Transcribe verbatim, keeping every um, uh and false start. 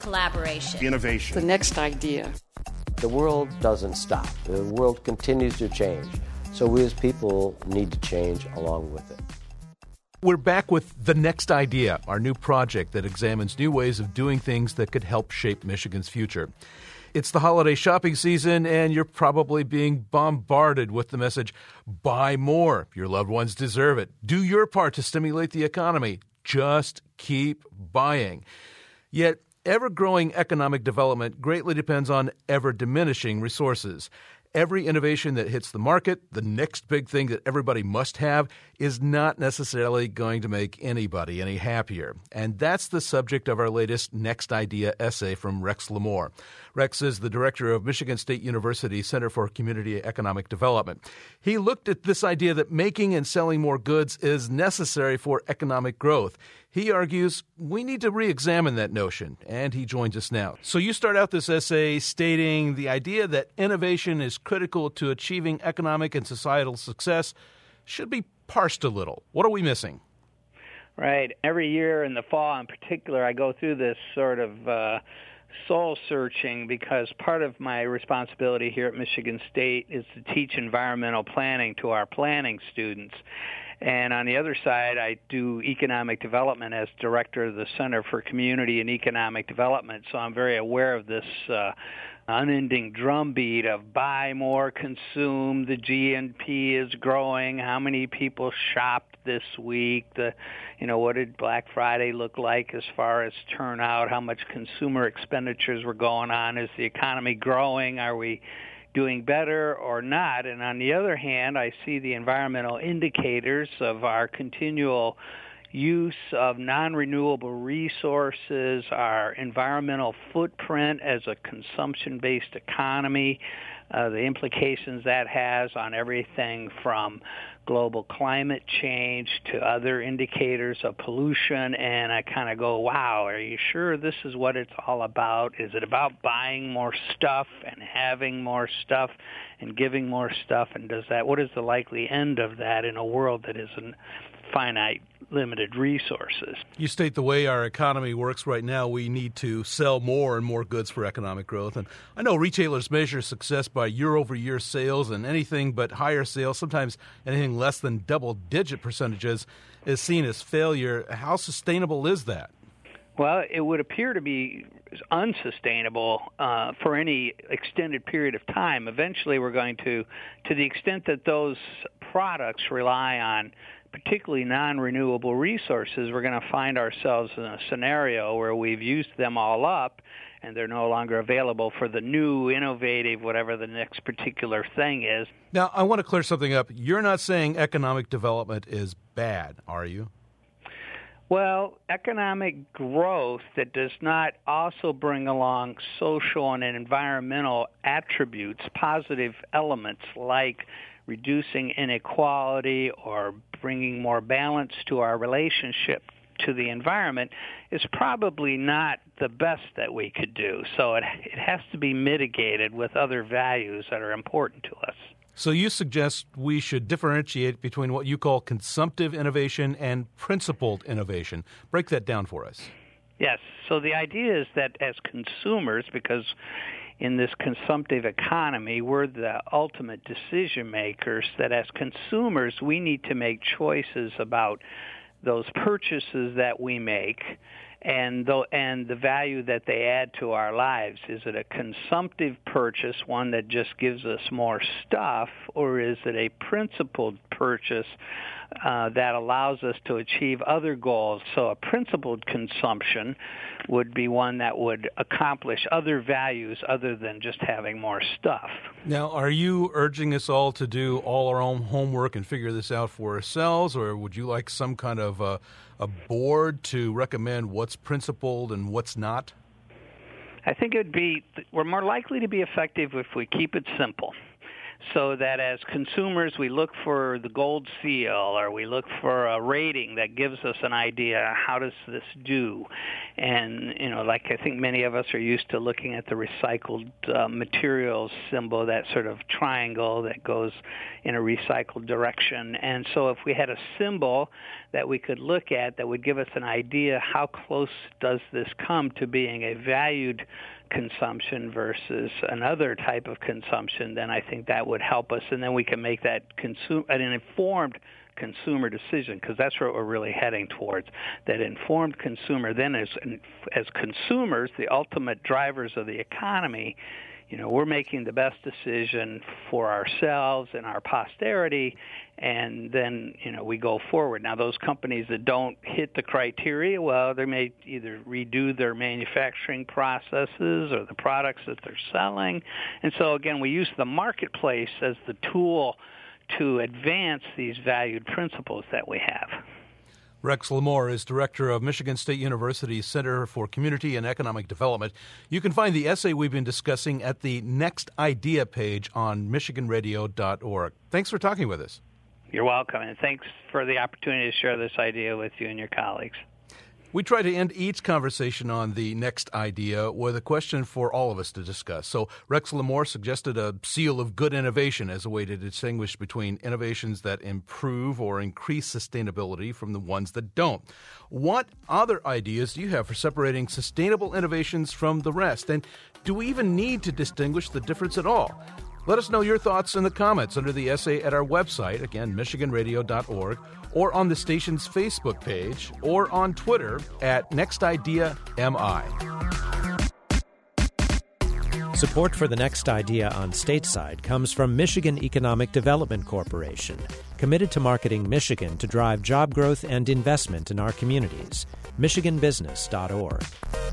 Collaboration. Innovation. The next idea. The world doesn't stop. The world continues to change. So we as people need to change along with it. We're back with The Next Idea, our new project that examines new ways of doing things that could help shape Michigan's future. It's the holiday shopping season, and you're probably being bombarded with the message, buy more. Your loved ones deserve it. Do your part to stimulate the economy. Just keep buying. Yet, ever-growing economic development greatly depends on ever-diminishing resources. Every innovation that hits the market, the next big thing that everybody must have, is not necessarily going to make anybody any happier. And that's the subject of our latest Next Idea essay from Rex Lamore. Rex is the director of Michigan State University Center for Community Economic Development. He looked at this idea that making and selling more goods is necessary for economic growth. He argues we need to re-examine that notion, and he joins us now. So you start out this essay stating the idea that innovation is critical to achieving economic and societal success should be parsed a little. What are we missing? Right. Every year in the fall in particular, I go through this sort of uh, soul-searching because part of my responsibility here at Michigan State is to teach environmental planning to our planning students. And on the other side, I do economic development as director of the Center for Community and Economic Development. So I'm very aware of this uh, unending drumbeat of buy more, consume, the G N P is growing, how many people shopped this week, the, you know, what did Black Friday look like as far as turnout, how much consumer expenditures were going on, is the economy growing, are we doing better or not? And on the other hand, I see the environmental indicators of our continual use of non-renewable resources, our environmental footprint as a consumption-based economy, uh, the implications that has on everything from global climate change to other indicators of pollution, and I kind of go, wow, are you sure this is what it's all about? Is it about buying more stuff and having more stuff and giving more stuff, and does that, what is the likely end of that in a world that isn't finite, limited resources? You state the way our economy works right now, we need to sell more and more goods for economic growth. And I know retailers measure success by year-over-year sales, and anything but higher sales, sometimes anything less than double-digit percentages, is seen as failure. How sustainable is that? Well, it would appear to be unsustainable uh, for any extended period of time. Eventually, we're going to, to the extent that those products rely on particularly non-renewable resources, we're going to find ourselves in a scenario where we've used them all up and they're no longer available for the new, innovative, whatever the next particular thing is. Now, I want to clear something up. You're not saying economic development is bad, are you? Well, economic growth that does not also bring along social and environmental attributes, positive elements like reducing inequality or bringing more balance to our relationship to the environment, is probably not the best that we could do. So it, it has to be mitigated with other values that are important to us. So you suggest we should differentiate between what you call consumptive innovation and principled innovation. Break that down for us. Yes. So the idea is that as consumers, because in this consumptive economy, we're the ultimate decision makers, that as consumers, we need to make choices about those purchases that we make and the, and the value that they add to our lives. Is it a consumptive purchase, one that just gives us more stuff, or is it a principled purchase uh, that allows us to achieve other goals? So a principled consumption would be one that would accomplish other values other than just having more stuff. Now, are you urging us all to do all our own homework and figure this out for ourselves, or would you like some kind of uh, a board to recommend what's principled and what's not? I think it would be, we're more likely to be effective if we keep it simple. So that as consumers, we look for the gold seal, or we look for a rating that gives us an idea, how does this do? And, you know, like I think many of us are used to looking at the recycled uh, materials symbol, that sort of triangle that goes in a recycled direction. And so if we had a symbol that we could look at that would give us an idea how close does this come to being a valued consumption versus another type of consumption, then I think that would help us, and then we can make that consume an informed consumer decision, because that's what we're really heading towards, that informed consumer. Then as as consumers, the ultimate drivers of the economy, you know, we're making the best decision for ourselves and our posterity, and then, you know, we go forward. Now, those companies that don't hit the criteria, well, they may either redo their manufacturing processes or the products that they're selling. And so, again, we use the marketplace as the tool to advance these valued principles that we have. Rex Lamore is director of Michigan State University's Center for Community and Economic Development. You can find the essay we've been discussing at the Next Idea page on michigan radio dot org. Thanks for talking with us. You're welcome, and thanks for the opportunity to share this idea with you and your colleagues. We try to end each conversation on the Next Idea with a question for all of us to discuss. So Rex Lamore suggested a seal of good innovation as a way to distinguish between innovations that improve or increase sustainability from the ones that don't. What other ideas do you have for separating sustainable innovations from the rest? And do we even need to distinguish the difference at all? Let us know your thoughts in the comments under the essay at our website, again, michigan radio dot org, or on the station's Facebook page, or on Twitter at Next Idea M I. Support for the Next Idea on Stateside comes from Michigan Economic Development Corporation, committed to marketing Michigan to drive job growth and investment in our communities. michigan business dot org.